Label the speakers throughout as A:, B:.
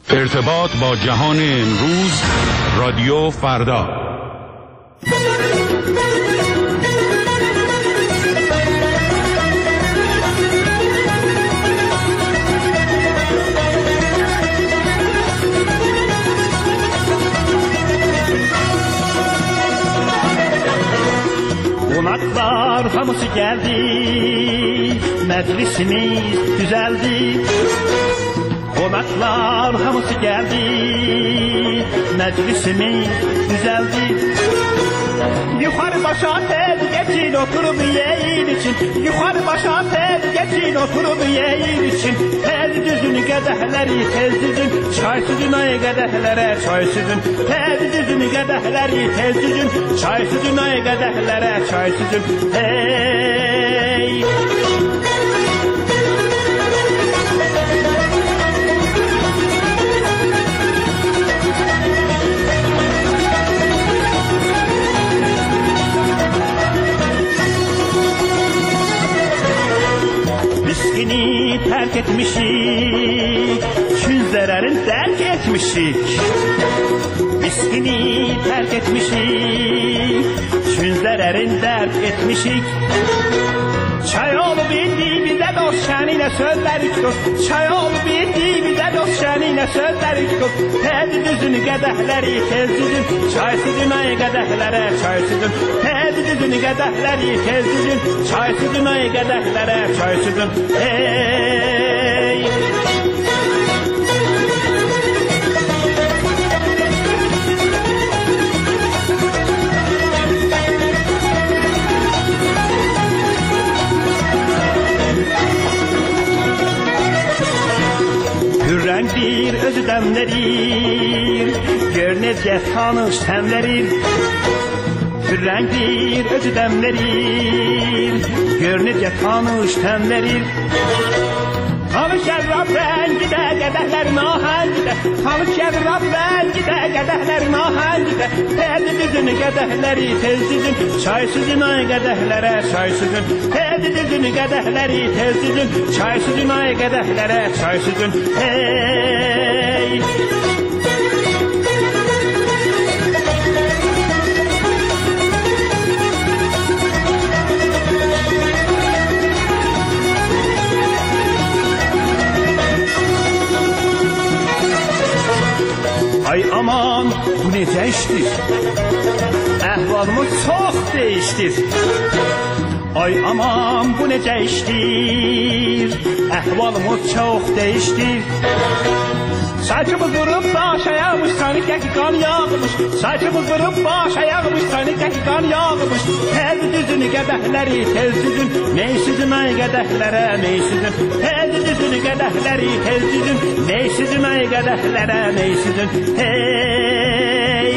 A: ارتباط با جهان امروز، رادیو فردا.
B: Qonaqlar hamısı geldi, meclisimiz düzeldi. Qonaqlar hamısı geldi, meclisimiz düzeldi. Yukarı başa tez geçin oturup yiyin için, yukarı başa tez geçin oturup yiyin için. Tez düzün qədəhləri tez düzün, çay süzün ay qədəhlərə çay süzün. Tez düzün qədəhləri tez düzün, çay süzün ay qədəhlərə çay süzün. Hey! Miskini terk etmişik, çün zararın terk etmişik. Miskini terk etmişik, çün zararın terk etmişik. Çay olup indi bize dost şaniyle sözler dost. Çay olup indi bize dost şaniyle sözler dost. Tez düzün qədəhləri tez düzün, çay süzün ay qədəhlərə çay süzün. Tez düzün qədəhləri tez düzün, çay süzün ay qədəhlərə çay süzün. Hey! Hürrengdir özü demlerir, görünecek tanış temlerir. Hürrengdir özü demlerir, görünecek tanış temlerir. Tanış şerraf rengi de qədəhlərin ahengi de, tanış şerraf rengi de qədəhlərin ahengi de. Tez düzün qədəhləri tez düzün, çay süzün ay qədəhlərə çay süzün. Tez düzün qədəhləri tez düzün, çay süzün ay qədəhlərə çay süzün. Hey! Ay aman bu necə işdir? Əhvalımız çox değişdir. Ay aman bu necə işdir? Əhvalımız çox değişdir. Saçımız vurup başa yağmış, sanık ki kan yağmış. Saçımız vurup başa yağmış, sanık ki kan yağmış. Tez düzün qədəhləri tez düzün, mey süzün ay qədəhlərə mey süzün. Tez düzün qədəhləri tez düzün, mey süzün ay qədəhlərə mey süzün. Hey!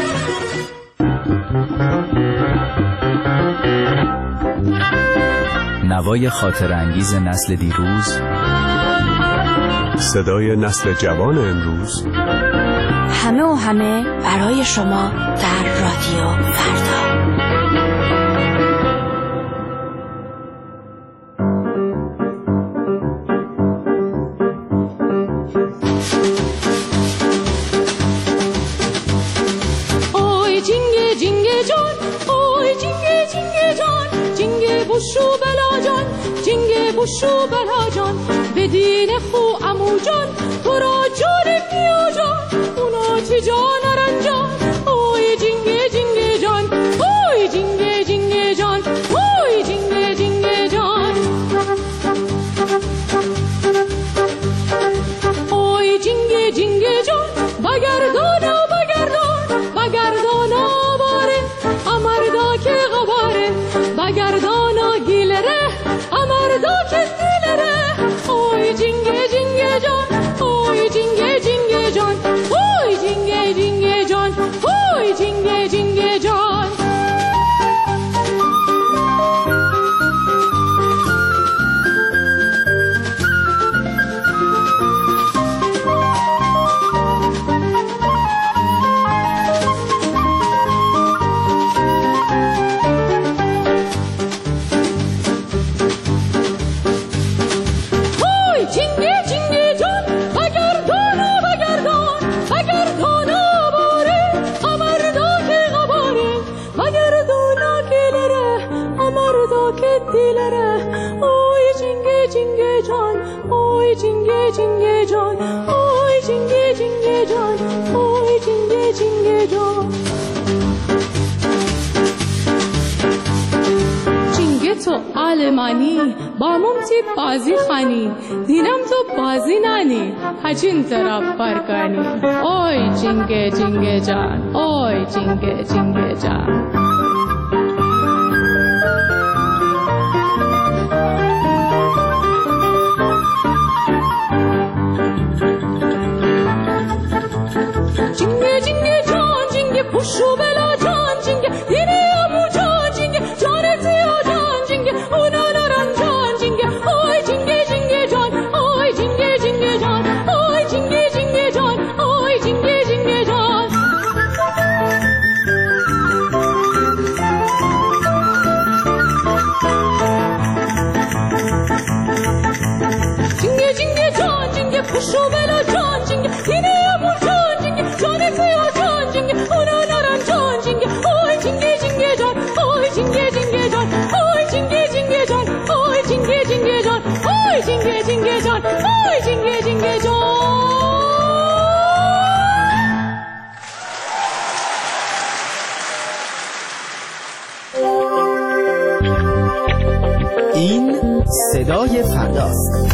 C: نوای خاطرانگیز نسل دیروز،
D: صدای نسل جوان امروز،
E: همه و همه برای شما در رادیو فردا.
F: اوی جینگه جینگه جان، اوی جینگه جینگه جان، جینگه بوشو بلا جان، جینگه بوشو بلا جان، بدین خو امو جان، تو را جان میا جان، اونا چی جان رنجان. اوی جینگه جینگه جان، اوی جینگه جینگه جان، اوی جینگه جینگه جان. اوی جینگه جینگه جان، بگردانا بگردان، بگردانا باره، امردا که غباره، بگردانا گیلره، امردا که سیلره. اوی جینگه جینگه جان، جینگه جان آی جینگه جینگه جان آی جینگه جینگه جان جینگه تو آلمانی با ممتی بازی خانی دینم تو بازی نانی هچین طرف برکانی آی جینگه جینگه جان آی جینگه جینگه جان جینگه جینگه جان جینگه پوشو بلا جان جینگه دیری امو جان جینگه جان زیا جان جینگه اونا نرم جان جینگه آی جینگه جینگه جان آی جینگه جینگه جان آی جینگه جینگه جان آی جینگه جینگه جان جینگه جینگه جان جینگه پوشو بلا جان جینگه دیری امو جان جینگه جان زیا جان جینگه اونا نرم جان جینگه آی جینگه جینگه جان آی جینگه جینگه جان آی جینگه جینگه جان آی جینگه جینگه جان آی جینگه جینگه جان آی جینگه جینگه جان
G: این صدای فرداست.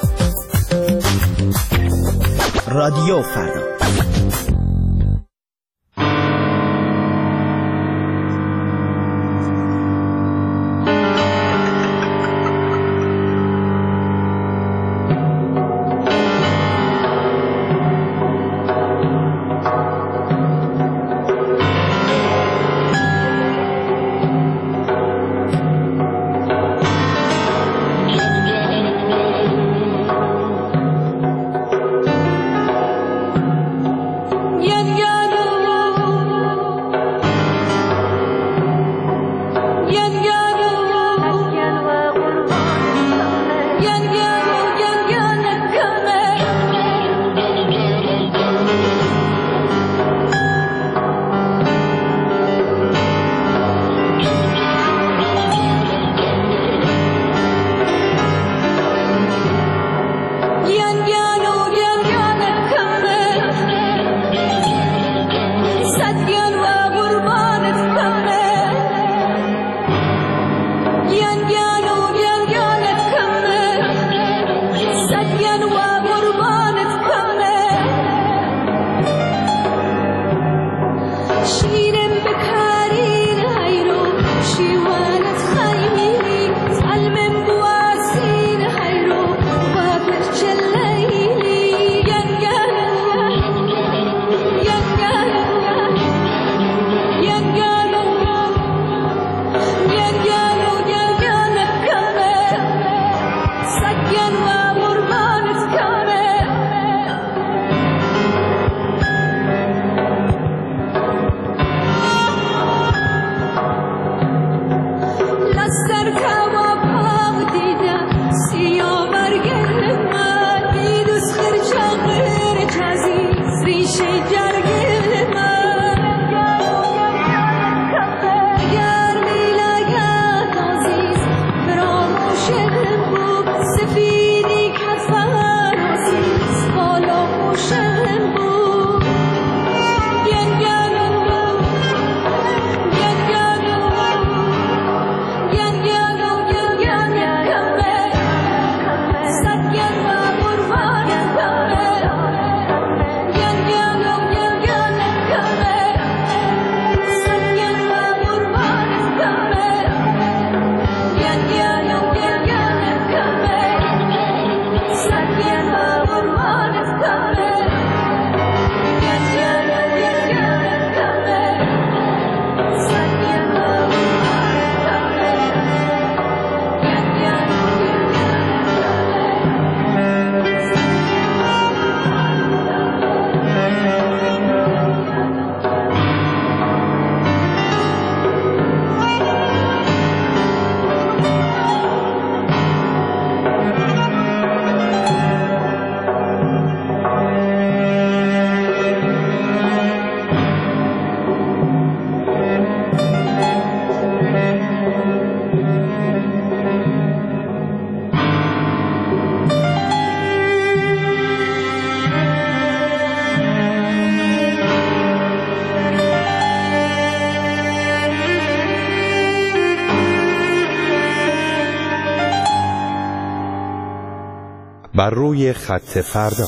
G: رادیو فردا.
D: بر روی خط فردا.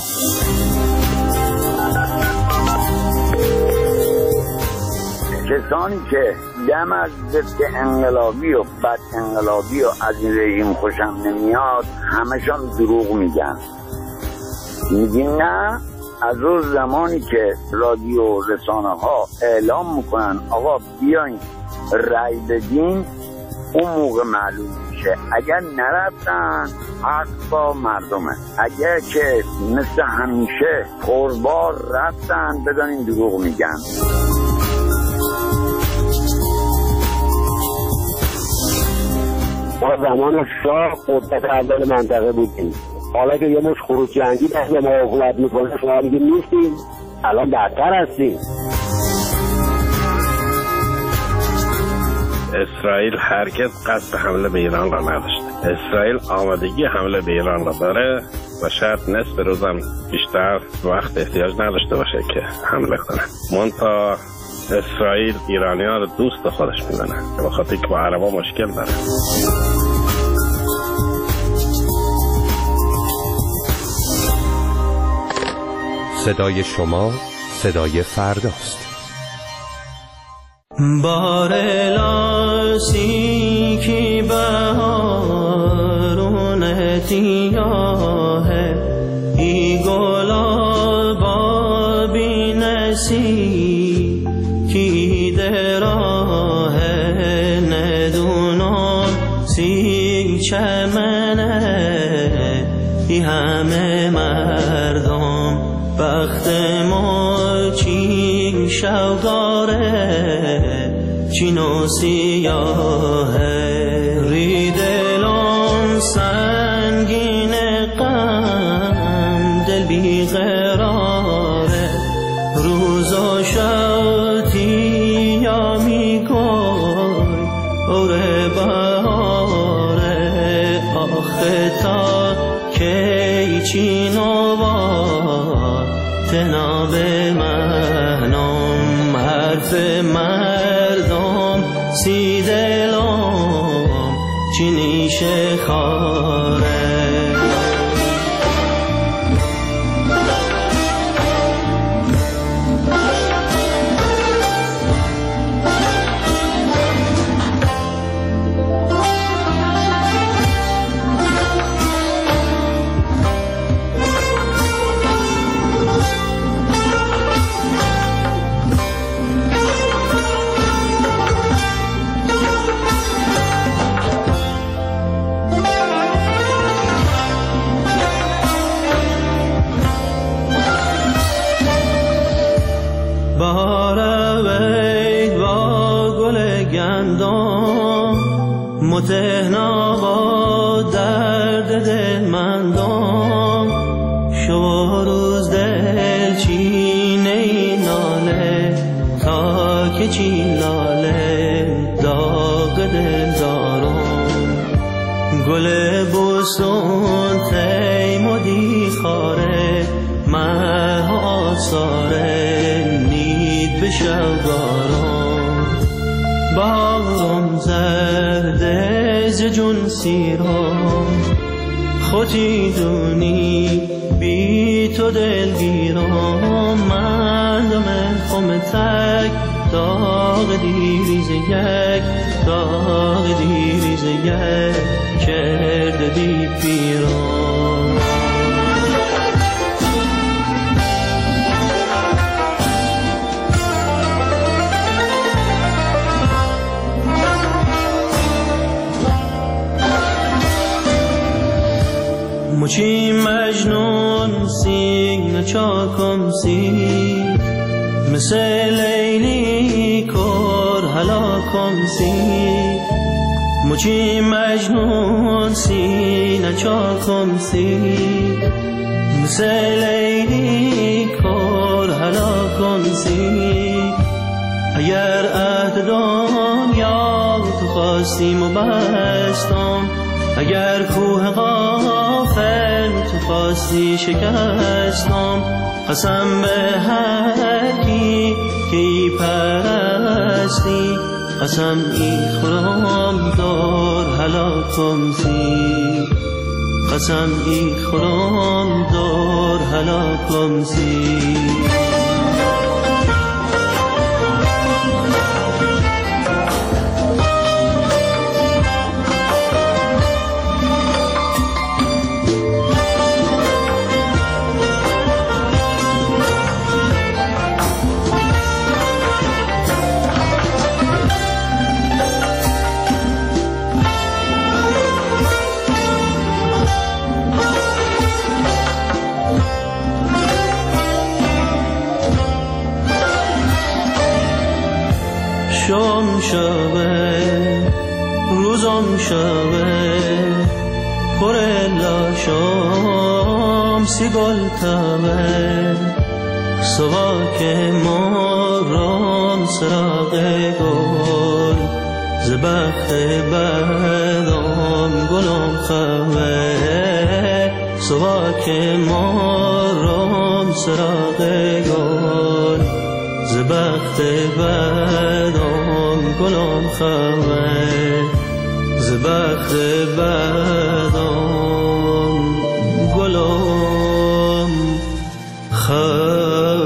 H: کسانی که دم از ضد انقلابی و بد انقلابی و از این رژیم خوشم نمیاد همشان دروغ میگن. میگین نه، از اون زمانی که رادیو رسانه ها اعلام میکنن آقا بیاین رای بدین، اون موقع معلوم میشه. اگر نرفتن حق با مردمه، اگر که مثل همیشه پربار رفتن بدانین دروغ میگن.
I: ما زمان شاه قدرت اول منطقه بودیم، حالا که یه مش خروج جنگی دست به ما حکومت میکنه شما دیگه نیستیم، الان بدتر هستیم.
J: اسرائیل هرگز قصد حمله به ایران را نداشت. اسرائیل آمادگی حمله به ایران را داره و شاید نصف روزم بیشتر وقت احتیاج نداشته باشه که حمله کنه. منتها اسرائیل ایرانی‌ها رو دوست خودش می‌دونه، به خاطر که با عربا مشکل داره.
D: صدای شما صدای فرداست.
K: بار لاسی کی بهارون تیاه ای گلابا بی نسی کی دراه ندونم سی چمنه ای همه مردم بخت ما چین شوگاره چین و سیاهه ری دلم سنگین غم دل بی قراره روز و شوتی یا می گوی اوره بهاره آخه تا کی چین و تناب مهنم حرف مردم سی دلم چی نیشه خاره متهنا با درد دل مندم شو روز دل چینه این ناله تا که چین لاله داغ دل دارم گل بوسون تیمودی خاره مه آساره نید به شوگارم باغم زرده ز جون سیرم خودی دونی بی تو دلگیرم مردم خم تک داغ دیریز یک داغ دیریز یک کرده دی پیرم مچی مجنون سیگ نچاکم سیگ مثل لیلی کر هلاکم سیگ مچی مجنون سیگ نچاکم سیگ مثل لیلی کر هلاکم سیگ اگر عهد دنیا تو خواستیم و بستم اگر کوه غافل تو خواستی شکستم قسم به هر کی که ای پرستی قسم ای خورم دار هلاکم سی قسم ای خورم دار هلاکم سی شام شبه روزم شبه پرلا شام سیگل تبه سواک ماران سراغ گل زبخت بدام گلم خوه سواک ماران سراغ گل زبخت بدام گلم خوه زبخت بدام گلم خوه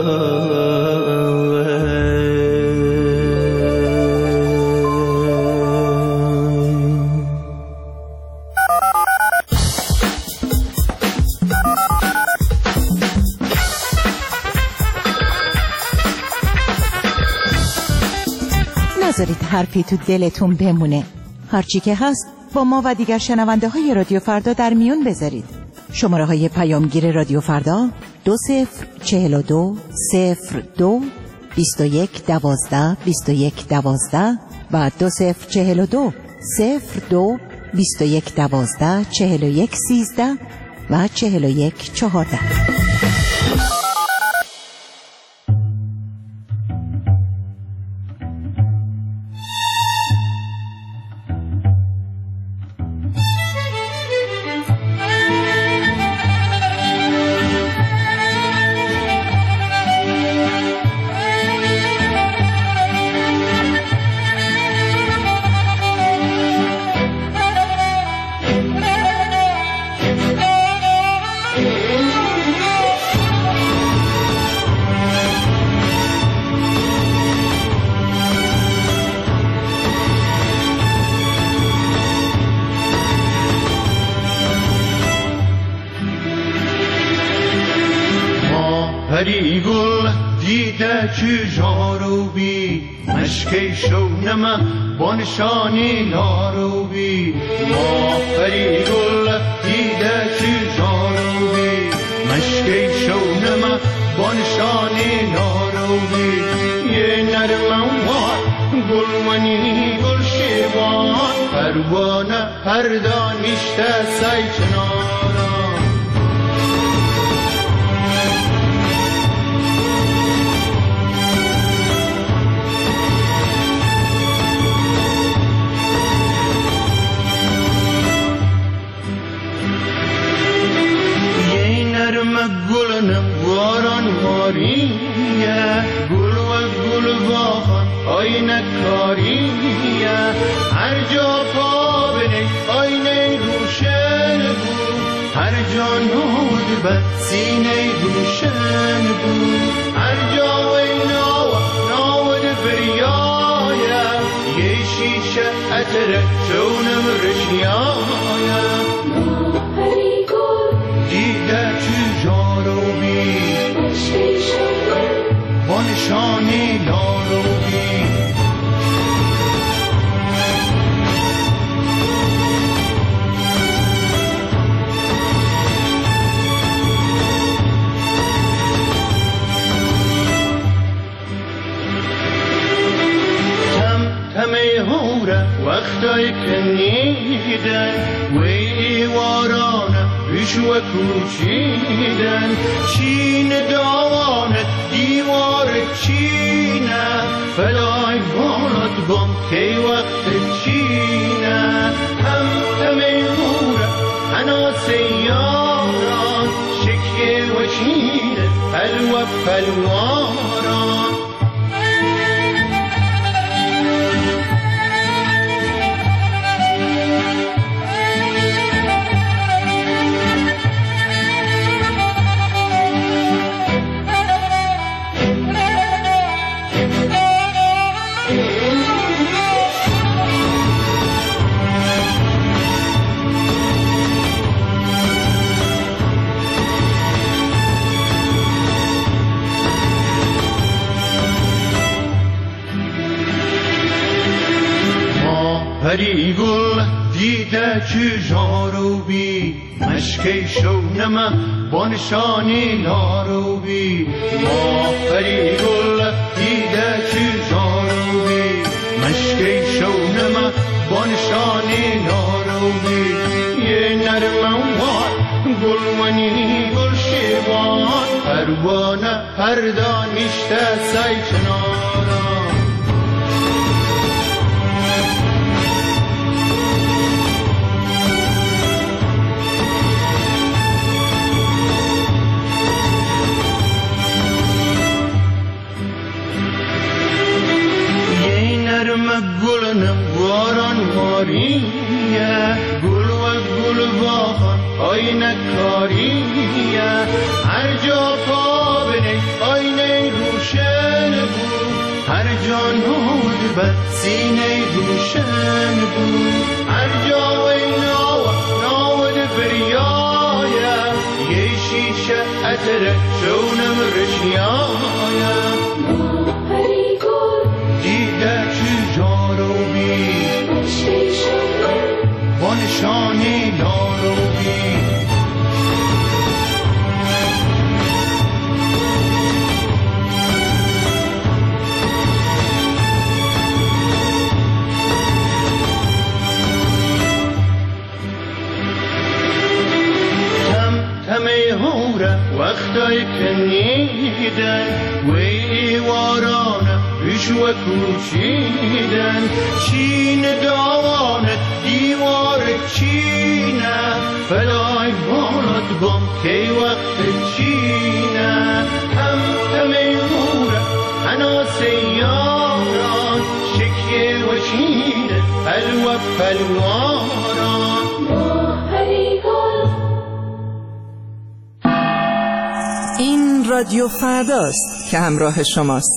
L: نذارید حرفی تو دلتون بمونه. هرچی که هست با ما و دیگر شنونده های رادیو فردا در میون بذارید. شماره های پیامگیر رادیو فردا 2042 02 21 12 21 12 و 2042 02 21 12 41 13 و 41 14.
M: پری گل دیده چجارو بی مشکی شونم بانشانی نارو بی ما پری گل دیده چجارو بی مشکی شونم بانشانی نارو بی یه نرمم وار گلمنی گل شیوان پروانه هر دانشته سای چنارا گلنم واران واریه گل و گل واخان آینه کاریه هر جا پا بنه آینه روشن بود هر جا نود به سینه روشن بود هر جا ناود بریایه یه شیشه اتره چونم رشیایه پری گل دیده چجارو بی بانشانی نارو بی تمه هوره وقتای کنیدن وی وارانه بشو کوچیدن چین داوانت دیوار چینه فلای بالات بام کی وقت چینه هم تمیموره هنا سیاران شکیه و چینه پلو پلواران پری گل دیده که جارو بی مشکی شونم بانشانی نارو بی ما پری گل دیده که جارو بی مشکی شونم بانشانی نارو بی یه نرموار گلونی گل شیوان پروانه پردانیشته سای کنارم گلنم واران واریه گل و گل واخان آینه کاریه هر جا پا بنه آینه روشن بود هر جا نود به سینه روشن بود هر جا نود بریایه یه شیشه اتره شونم رشیایه پری گل دیده چی جارو بی بانشانی دارو بی وقتای که نیدن وی وارانه ریش و کوچیدن چین داوانه دیوار چینه فلای بانت گم که وقت چینه هم موره هنا سیاران شکیه و چینه پلو پلواران
L: این رادیو فرداست که همراه شماست.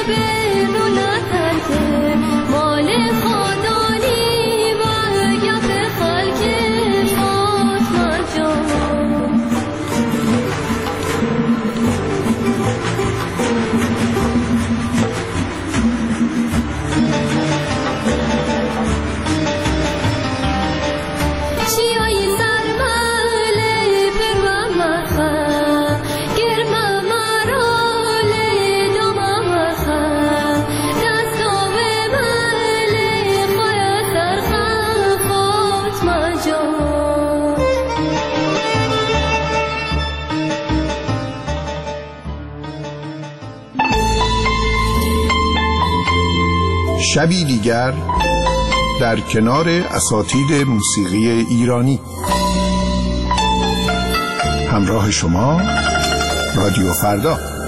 N: شبی دیگر در کنار اساتید موسیقی ایرانی. همراه شما رادیو فردا.